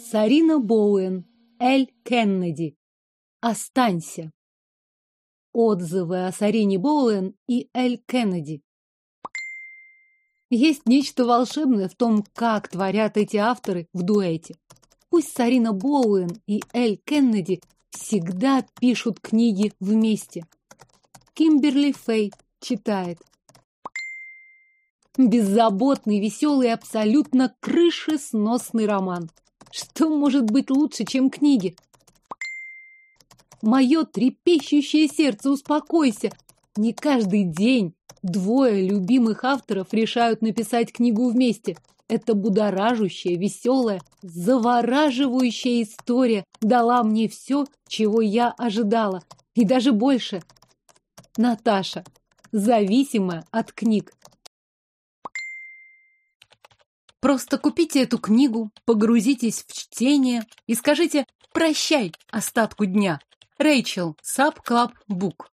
Сарина Боуэн, Эль Кеннеди. Останься. Отзывы о Сарине Боуэн и Эль Кеннеди. Есть нечто волшебное в том, как творят эти авторы в дуэте. Пусть Сарина Боуэн и Эль Кеннеди всегда пишут книги вместе. Кимберли Фэй читает. Беззаботный, веселый, абсолютно крышесносный роман. Что может быть лучше, чем книги? Мое трепещущее сердце, успокойся. Не каждый день двое любимых авторов решают написать книгу вместе. Эта будоражащая, веселая, завораживающая история дала мне все, чего я ожидала. И даже больше. Наташа, зависимая от книг. Просто купите эту книгу, погрузитесь в чтение и скажите «прощай» остатку дня. Рэйчел, Саб Клаб Бук.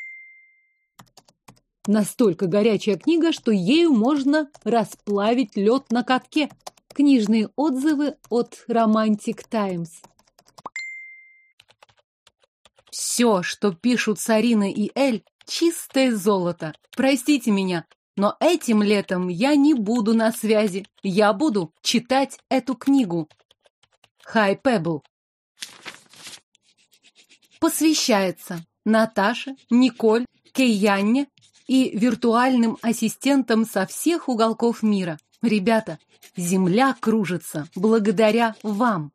Настолько горячая книга, что ею можно расплавить лед на катке. Книжные отзывы от Romantic Times. Все, что пишут Сарина и Эль, чистое золото. Простите меня, но этим летом я не буду на связи. Я буду читать эту книгу. Хай Пебл. Посвящается Наташе, Николь, Кейянне и виртуальным ассистентам со всех уголков мира. Ребята, Земля кружится благодаря вам.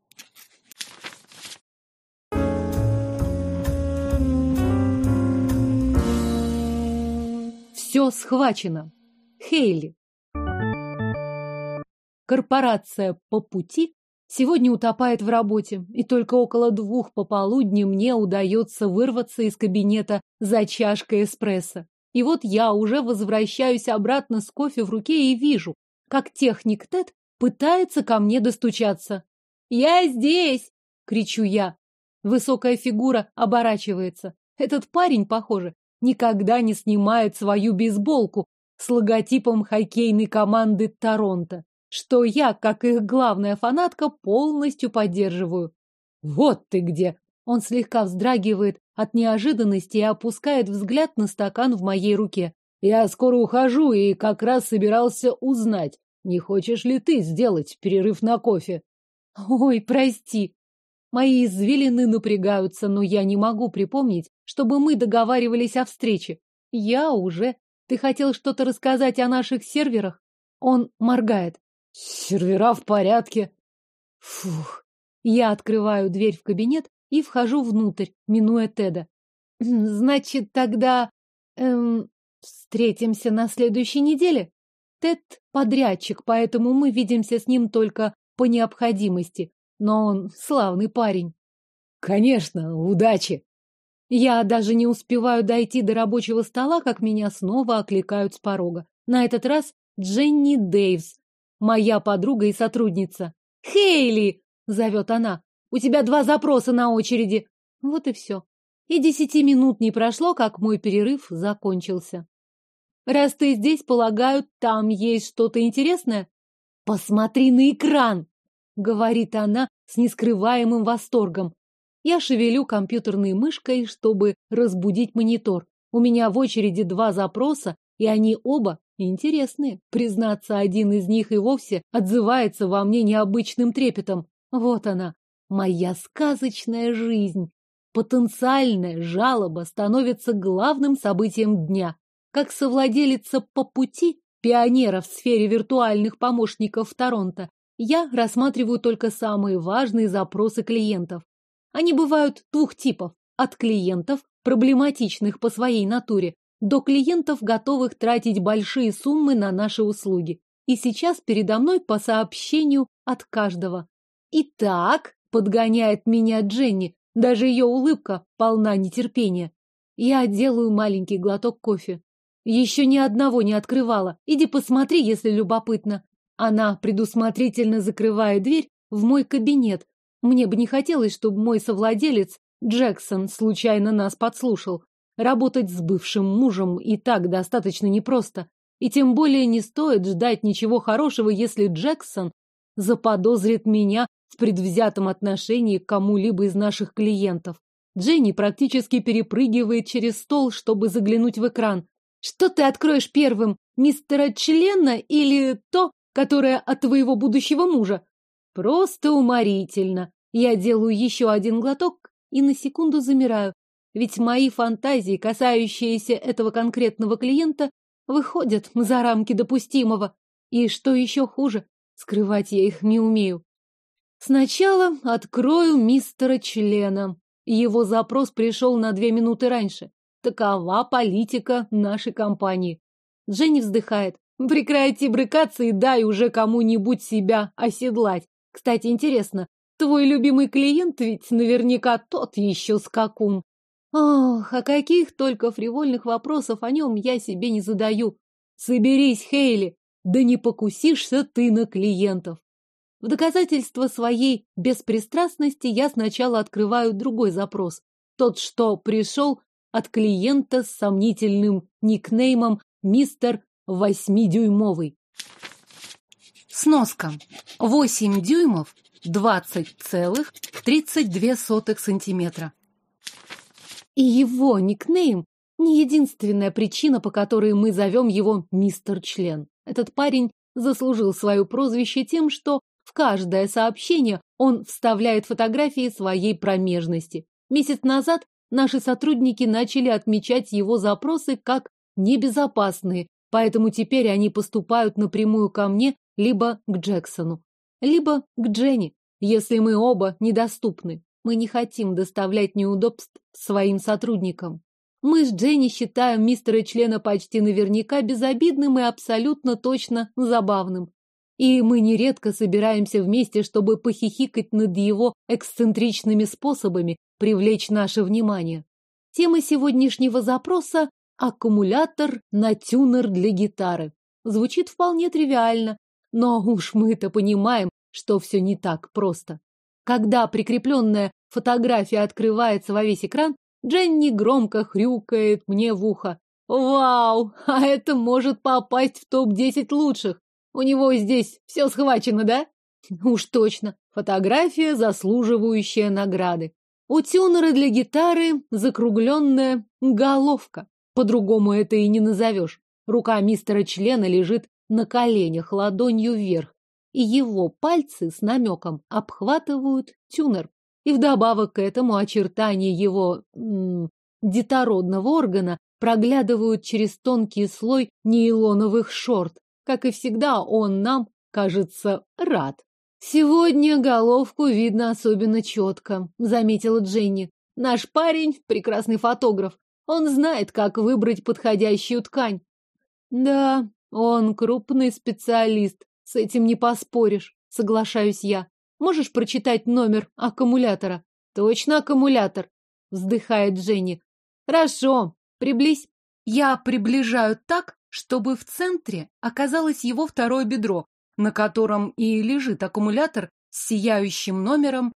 Все схвачено. Хейли. Корпорация «По пути» сегодня утопает в работе, и только около 2 пополудни мне удается вырваться из кабинета за чашкой эспрессо. И вот я уже возвращаюсь обратно с кофе в руке и вижу, как техник Тед пытается ко мне достучаться. «Я здесь!» — кричу я. Высокая фигура оборачивается. Этот парень, похоже, никогда не снимает свою бейсболку с логотипом хоккейной команды Торонто, что я, как их главная фанатка, полностью поддерживаю. «Вот ты где!» Он слегка вздрагивает от неожиданности и опускает взгляд на стакан в моей руке. «Я скоро ухожу и как раз собирался узнать, не хочешь ли ты сделать перерыв на кофе?» «Ой, прости!» Мои извилины напрягаются, но я не могу припомнить, чтобы мы договаривались о встрече. Я уже. Ты хотел что-то рассказать о наших серверах? Он моргает. Сервера в порядке. Фух. Я открываю дверь в кабинет и вхожу внутрь, минуя Теда. Значит, тогда... встретимся на следующей неделе? Тед подрядчик, поэтому мы видимся с ним только по необходимости. Но он славный парень. Конечно, удачи. Я даже не успеваю дойти до рабочего стола, как меня снова окликают с порога. На этот раз Дженни Дейвс, моя подруга и сотрудница. «Хейли!» — зовет она. «У тебя 2 запроса на очереди». Вот и все. И 10 минут не прошло, как мой перерыв закончился. «Раз ты здесь, полагаю, там есть что-то интересное?» «Посмотри на экран!» — говорит она с нескрываемым восторгом. Я шевелю компьютерной мышкой, чтобы разбудить монитор. У меня в очереди 2 запроса, и они оба интересные. Признаться, один из них и вовсе отзывается во мне необычным трепетом. Вот она, моя сказочная жизнь. Потенциальная жалоба становится главным событием дня. Как совладелица «По пути», пионера в сфере виртуальных помощников в Торонто, я рассматриваю только самые важные запросы клиентов. Они бывают 2 типов. От клиентов, проблематичных по своей натуре, до клиентов, готовых тратить большие суммы на наши услуги. И сейчас передо мной по сообщению от каждого. «Итак», — подгоняет меня Дженни, даже ее улыбка полна нетерпения. Я делаю маленький глоток кофе. Еще ни одного не открывала. Иди посмотри, если любопытно. Она предусмотрительно закрывает дверь в мой кабинет. Мне бы не хотелось, чтобы мой совладелец Джексон случайно нас подслушал. Работать с бывшим мужем и так достаточно непросто. И тем более не стоит ждать ничего хорошего, если Джексон заподозрит меня в предвзятом отношении к кому-либо из наших клиентов. Дженни практически перепрыгивает через стол, чтобы заглянуть в экран. Что ты откроешь первым, мистера Члена или то, которое от твоего будущего мужа? Просто уморительно. Я делаю еще один глоток и на секунду замираю. Ведь мои фантазии, касающиеся этого конкретного клиента, выходят за рамки допустимого. И что еще хуже, скрывать я их не умею. Сначала открою мистера Члена. Его запрос пришел на 2 минуты раньше. Такова политика нашей компании. Дженни вздыхает. Прекрати брыкаться и дай уже кому-нибудь себя оседлать. Кстати, интересно, твой любимый клиент ведь наверняка тот еще скакун. Ох, а каких только фривольных вопросов о нем я себе не задаю. Соберись, Хейли, да не покусишься ты на клиентов. В доказательство своей беспристрастности я сначала открываю другой запрос. Тот, что пришел от клиента с сомнительным никнеймом мистер 8-дюймовый. Сноска. 8 дюймов 20,32 сантиметра. И его никнейм не единственная причина, по которой мы зовем его мистер Член. Этот парень заслужил свое прозвище тем, что в каждое сообщение он вставляет фотографии своей промежности. Месяц назад наши сотрудники начали отмечать его запросы как небезопасные, поэтому теперь они поступают напрямую ко мне либо к Джексону, либо к Дженни, если мы оба недоступны. Мы не хотим доставлять неудобств своим сотрудникам. Мы с Дженни считаем мистера Члена почти наверняка безобидным и абсолютно точно забавным. И мы нередко собираемся вместе, чтобы похихикать над его эксцентричными способами привлечь наше внимание. Тема сегодняшнего запроса – аккумулятор на тюнер для гитары. Звучит вполне тривиально, но уж мы-то понимаем, что все не так просто. Когда прикрепленная фотография открывается во весь экран, Дженни громко хрюкает мне в ухо. «Вау! А это может попасть в топ-10 лучших! У него здесь все схвачено, да?» Уж точно. Фотография, заслуживающая награды. У тюнера для гитары закругленная головка. По-другому это и не назовешь. Рука мистера Члена лежит на коленях, ладонью вверх, и его пальцы с намеком обхватывают тюнер. И вдобавок к этому очертания его детородного органа проглядывают через тонкий слой нейлоновых шорт. Как и всегда, он нам, кажется, рад. «Сегодня головку видно особенно четко», — заметила Дженни. «Наш парень — прекрасный фотограф. Он знает, как выбрать подходящую ткань». «Да, он крупный специалист. С этим не поспоришь», — соглашаюсь я. «Можешь прочитать номер аккумулятора?» «Точно аккумулятор», — вздыхает Дженни. «Хорошо, приблизь». Я приближаю так, чтобы в центре оказалось его второе бедро, на котором и лежит аккумулятор с сияющим номером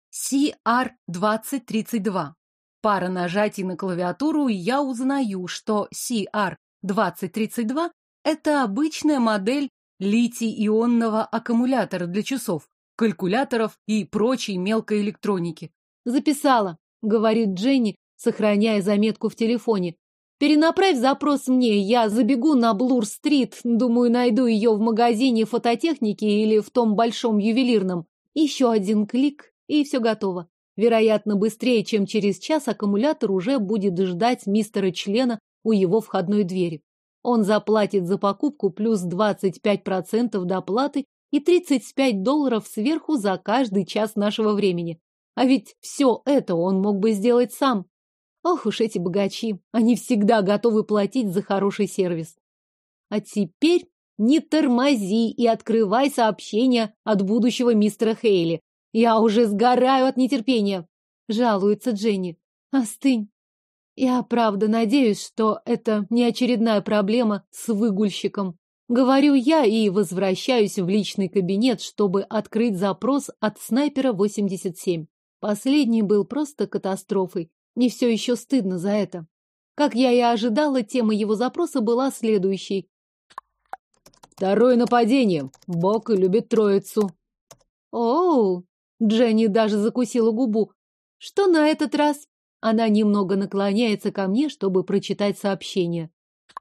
CR2032. Пара нажатий на клавиатуру, и я узнаю, что CR2032 – это обычная модель литий-ионного аккумулятора для часов, калькуляторов и прочей мелкой электроники. «Записала», — говорит Дженни, сохраняя заметку в телефоне. «Перенаправь запрос мне, я забегу на Блур-стрит, думаю, найду ее в магазине фототехники или в том большом ювелирном. Еще один клик, и все готово. Вероятно, быстрее, чем через час аккумулятор уже будет ждать мистера Члена у его входной двери. Он заплатит за покупку плюс 25% доплаты и $35 сверху за каждый час нашего времени. А ведь все это он мог бы сделать сам. Ох уж эти богачи, они всегда готовы платить за хороший сервис. А теперь не тормози и открывай сообщение от будущего мистера Хейли. Я уже сгораю от нетерпения, жалуется Дженни. Остынь. Я правда надеюсь, что это не очередная проблема с выгульщиком. Говорю я и возвращаюсь в личный кабинет, чтобы открыть запрос от снайпера 87. Последний был просто катастрофой. Мне все еще стыдно за это. Как я и ожидала, тема его запроса была следующей. Второе нападение. Бог любит троицу. Оу, Дженни даже закусила губу. Что на этот раз? Она немного наклоняется ко мне, чтобы прочитать сообщение.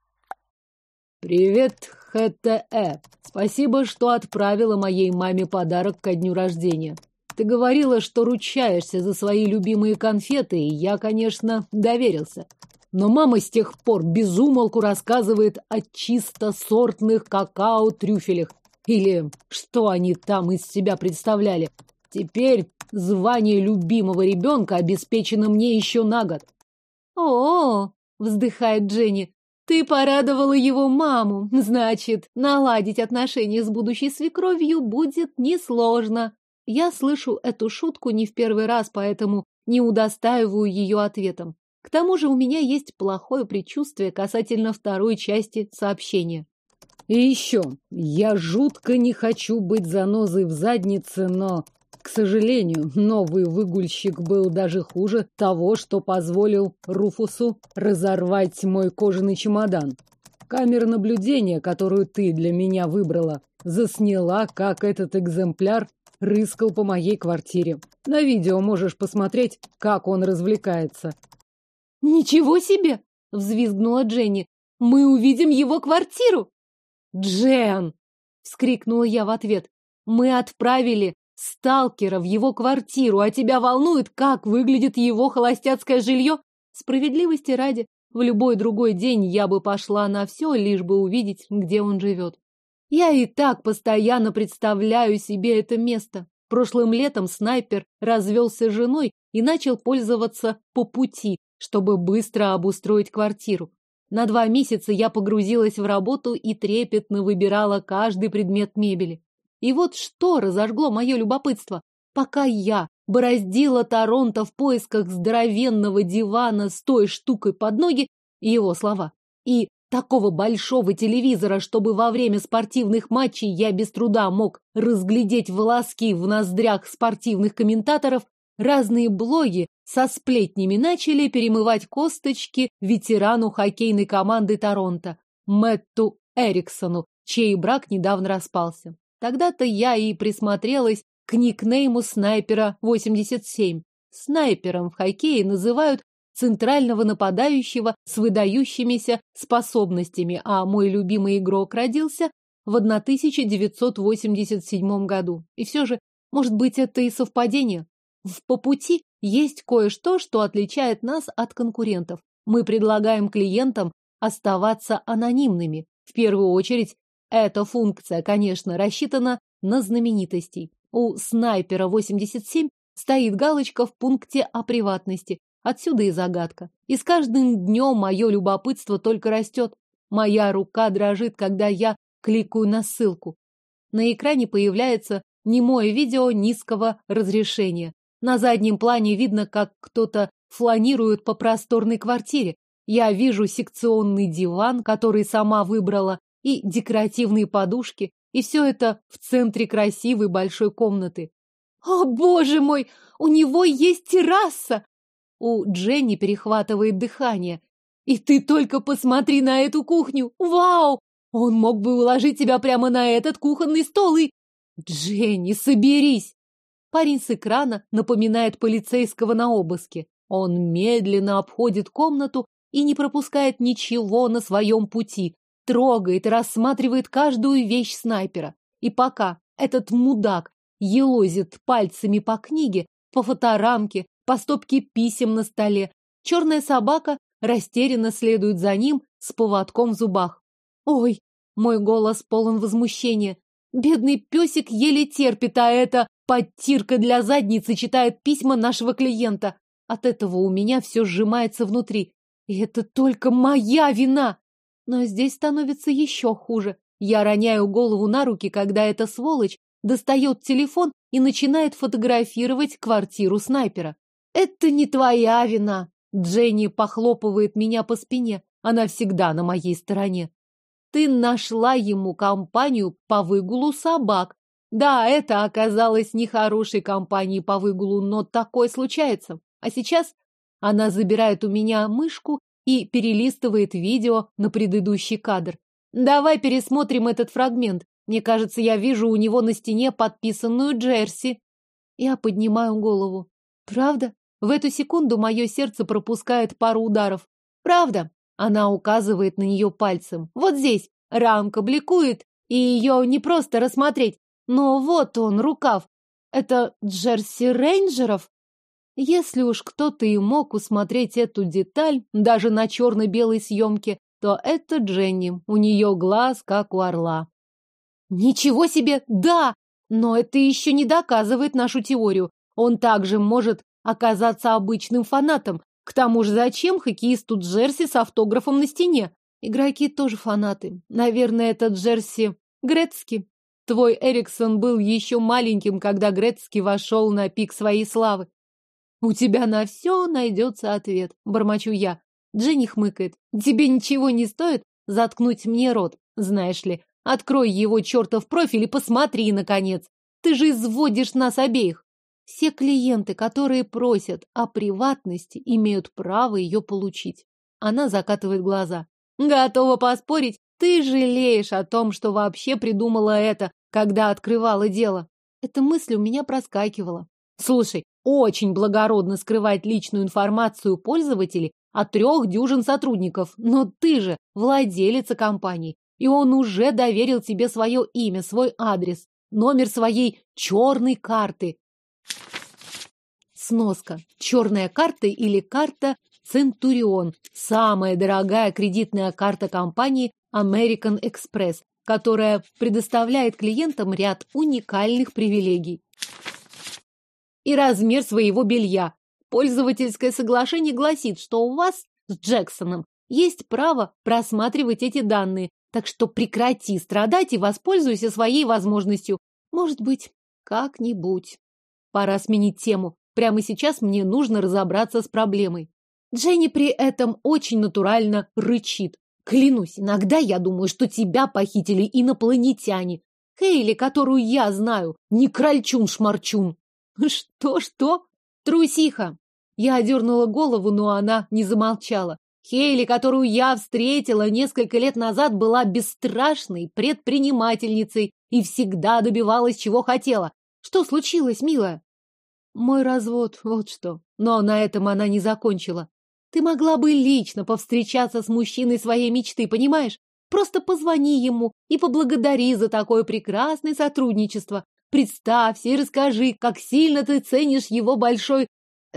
Привет, ХТЭ. Спасибо, что отправила моей маме подарок ко дню рождения. Ты говорила, что ручаешься за свои любимые конфеты, и я, конечно, доверился. Но мама с тех пор без умолку рассказывает о чисто сортных какао-трюфелях. Или что они там из себя представляли. Теперь звание любимого ребенка обеспечено мне еще на год. О, вздыхает Дженни. Ты порадовала его маму. Значит, наладить отношения с будущей свекровью будет несложно. Я слышу эту шутку не в первый раз, поэтому не удостаиваю ее ответом. К тому же у меня есть плохое предчувствие касательно второй части сообщения. И еще, я жутко не хочу быть занозой в заднице, но, к сожалению, новый выгульщик был даже хуже того, что позволил Руфусу разорвать мой кожаный чемодан. Камера наблюдения, которую ты для меня выбрала, засняла, как этот экземпляр рыскал по моей квартире. На видео можешь посмотреть, как он развлекается. «Ничего себе!» — взвизгнула Дженни. «Мы увидим его квартиру!» «Джен!» — вскрикнула я в ответ. «Мы отправили сталкера в его квартиру, а тебя волнует, как выглядит его холостяцкое жилье? Справедливости ради, в любой другой день я бы пошла на все, лишь бы увидеть, где он живет. Я и так постоянно представляю себе это место. Прошлым летом снайпер развелся с женой и начал пользоваться по пути, чтобы быстро обустроить квартиру. На 2 месяца я погрузилась в работу и трепетно выбирала каждый предмет мебели. И вот что разожгло мое любопытство. Пока я бороздила Торонто в поисках здоровенного дивана с той штукой под ноги, его слова, и такого большого телевизора, чтобы во время спортивных матчей я без труда мог разглядеть волоски в ноздрях спортивных комментаторов, разные блоги со сплетнями начали перемывать косточки ветерану хоккейной команды Торонто, Мэтту Эриксону, чей брак недавно распался. Тогда-то я и присмотрелась к никнейму снайпера 87. Снайпером в хоккее называют центрального нападающего с выдающимися способностями, а мой любимый игрок родился в 1987 году. И все же, может быть, это и совпадение. По пути есть кое-что, что отличает нас от конкурентов. Мы предлагаем клиентам оставаться анонимными. В первую очередь, эта функция, конечно, рассчитана на знаменитостей. У снайпера 87 стоит галочка в пункте о приватности. Отсюда и загадка. И с каждым днем мое любопытство только растет. Моя рука дрожит, когда я кликаю на ссылку. На экране появляется немое видео низкого разрешения. На заднем плане видно, как кто-то фланирует по просторной квартире. Я вижу секционный диван, который сама выбрала, и декоративные подушки, и все это в центре красивой большой комнаты. О, боже мой, у него есть терраса! У Дженни перехватывает дыхание. И ты только посмотри на эту кухню! Вау! Он мог бы уложить тебя прямо на этот кухонный стол и... Дженни, соберись! Парень с экрана напоминает полицейского на обыске. Он медленно обходит комнату и не пропускает ничего на своем пути, трогает и рассматривает каждую вещь снайпера. И пока этот мудак елозит пальцами по книге, по фоторамке, по стопке писем на столе, черная собака растерянно следует за ним с поводком в зубах. Ой, мой голос полон возмущения. Бедный песик еле терпит, а эта подтирка для задницы читает письма нашего клиента. От этого у меня все сжимается внутри. И это только моя вина. Но здесь становится еще хуже. Я роняю голову на руки, когда эта сволочь достает телефон и начинает фотографировать квартиру снайпера. Это не твоя вина. Дженни похлопывает меня по спине. Она всегда на моей стороне. Ты нашла ему компанию по выгулу собак. Да, это оказалось нехорошей компанией по выгулу, но такое случается. А сейчас она забирает у меня мышку и перелистывает видео на предыдущий кадр. Давай пересмотрим этот фрагмент. Мне кажется, я вижу у него на стене подписанную Джерси. Я поднимаю голову. Правда? В эту секунду мое сердце пропускает пару ударов. Правда? Она указывает на нее пальцем. Вот здесь рамка бликует, и ее не просто рассмотреть. Но вот он, рукав. Это джерси рейнджеров? Если уж кто-то и мог усмотреть эту деталь, даже на черно-белой съемке, то это Дженни. У нее глаз, как у орла. Ничего себе! Да! Но это еще не доказывает нашу теорию. Он также может оказаться обычным фанатом. К тому же зачем хоккеисту джерси с автографом на стене? Игроки тоже фанаты. Наверное, это джерси Грецки. Твой Эриксон был еще маленьким, когда Грецки вошел на пик своей славы. У тебя на все найдется ответ, бормочу я. Дженни хмыкает. Тебе ничего не стоит заткнуть мне рот, знаешь ли. Открой его чертов профиль и посмотри, наконец. Ты же изводишь нас обеих. Все клиенты, которые просят о приватности, имеют право ее получить. Она закатывает глаза. Готова поспорить, ты жалеешь о том, что вообще придумала это, когда открывала дело. Эта мысль у меня проскакивала. Слушай, очень благородно скрывать личную информацию пользователей от 3 дюжин сотрудников, но ты же владелица компании, и он уже доверил тебе свое имя, свой адрес, номер своей черной карты. Сноска. Черная карта или карта Центурион. Самая дорогая кредитная карта компании American Express, которая предоставляет клиентам ряд уникальных привилегий. И размер своего белья. Пользовательское соглашение гласит, что у вас с Джексоном есть право просматривать эти данные, так что прекрати страдать и воспользуйся своей возможностью. Может быть, как-нибудь. Пора сменить тему. Прямо сейчас мне нужно разобраться с проблемой. Дженни при этом очень натурально рычит. Клянусь, иногда я думаю, что тебя похитили инопланетяне. Хейли, которую я знаю, не крольчун-шмарчун. Что? Трусиха. Я одернула голову, но она не замолчала. Хейли, которую я встретила несколько лет назад, была бесстрашной предпринимательницей и всегда добивалась, чего хотела. Что случилось, милая? Мой развод, вот что. Но на этом она не закончила. Ты могла бы лично повстречаться с мужчиной своей мечты, понимаешь? Просто позвони ему и поблагодари за такое прекрасное сотрудничество. Представься и расскажи, как сильно ты ценишь его большой...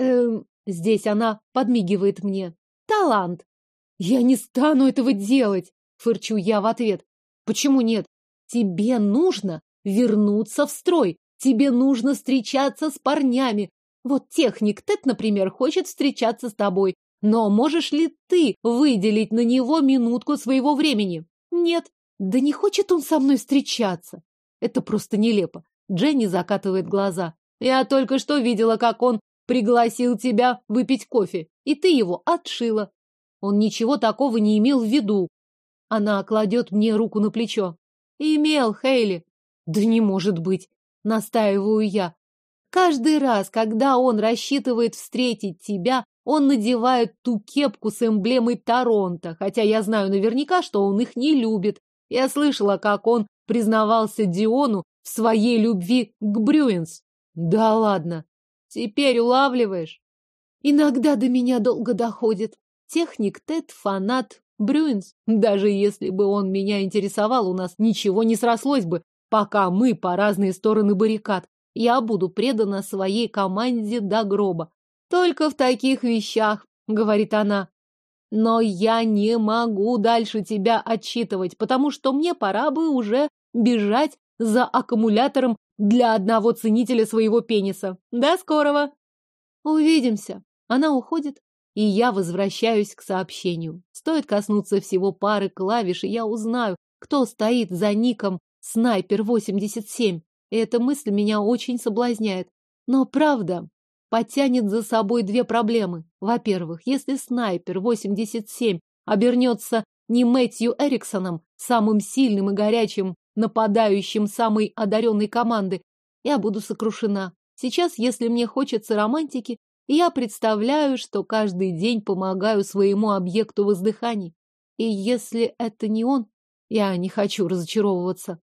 Здесь она подмигивает мне. Талант. Я не стану этого делать, фырчу я в ответ. Почему нет? Тебе нужно вернуться в строй. Тебе нужно встречаться с парнями. Вот техник Тед, например, хочет встречаться с тобой. Но можешь ли ты выделить на него минутку своего времени? Нет. Да не хочет он со мной встречаться. Это просто нелепо. Дженни закатывает глаза. Я только что видела, как он пригласил тебя выпить кофе, и ты его отшила. Он ничего такого не имел в виду. Она кладет мне руку на плечо. Имел, Хейли. Да не может быть, настаиваю я. Каждый раз, когда он рассчитывает встретить тебя, он надевает ту кепку с эмблемой Торонто, хотя я знаю наверняка, что он их не любит. Я слышала, как он признавался Диону в своей любви к Брюинс. Да ладно. Теперь улавливаешь? Иногда до меня долго доходит. Техник Тед фанат Брюинс. Даже если бы он меня интересовал, у нас ничего не срослось бы, пока мы по разные стороны баррикад. Я буду предана своей команде до гроба. Только в таких вещах, говорит она. Но я не могу дальше тебя отчитывать, потому что мне пора бы уже бежать за аккумулятором для одного ценителя своего пениса. До скорого. Увидимся. Она уходит, и я возвращаюсь к сообщению. Стоит коснуться всего пары клавиш, и я узнаю, кто стоит за ником Снайпер-87. И эта мысль меня очень соблазняет. Но правда потянет за собой 2 проблемы. Во-первых, если Снайпер-87 обернется не Мэтью Эриксоном, самым сильным и горячим нападающим самой одаренной команды, я буду сокрушена. Сейчас, если мне хочется романтики, я представляю, что каждый день помогаю своему объекту воздыханий. И если это не он, я не хочу разочаровываться.